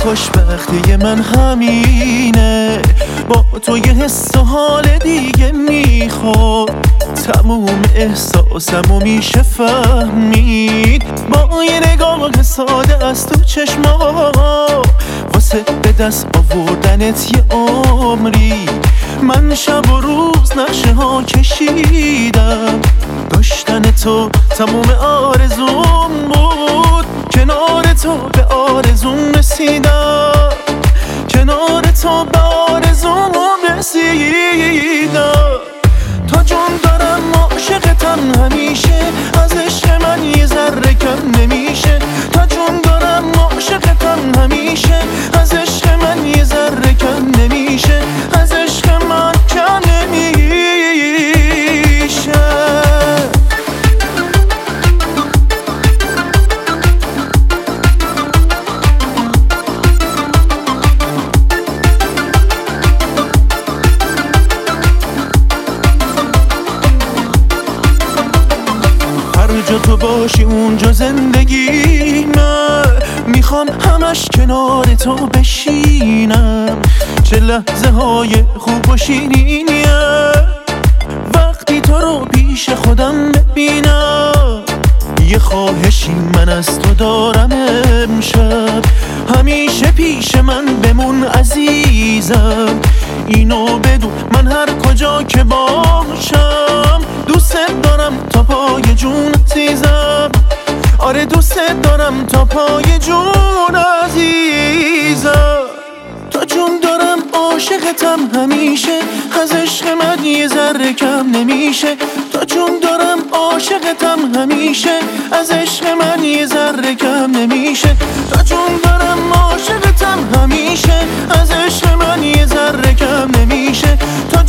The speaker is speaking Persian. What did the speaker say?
خوشبختی من همینه، با تو یه حس و حال دیگه میخواد، تموم احساسمو میشه فهمید با یه نگاه ساده از تو چشما، واسه به دست آوردنت یه عمری من شب و روز نقشه ها کشیدم، داشتن تو تموم آرزوم بود، کنار تو به آرزوم رسیدم، کنار تو به آرزوم رسیدم. تا جون دارم عاشقتم همیشه، از عشق من یه ذره کم نمیشه، تا جون دارم عاشقتم همیشه، از عشق من یه ذره کم نمیشه، از عشق من کم نمیشه. جا تو باشی اونجا زندگی من میخوام همش کنار تو بشینم، چه لحظه های خوب و شیرینیه وقتی تو رو پیش خودم ببینم. یه خواهشی من از تو دارم امشب، همیشه پیش من بمون عزیزم، اینو بدون من هر کجا که باشم دوست دارم تا پای جون عزیزم، آره دوست دارم تا پای جون عزیزم. تا جون دارم عاشقتم همیشه، از عشق من یه ذره کم نمیشه، تا جون دارم عاشقتم همیشه، از عشق من یه ذره کم نمیشه، تا جون دارم عاشقتم همیشه، از عشق من یه ذره کم نمیشه، تا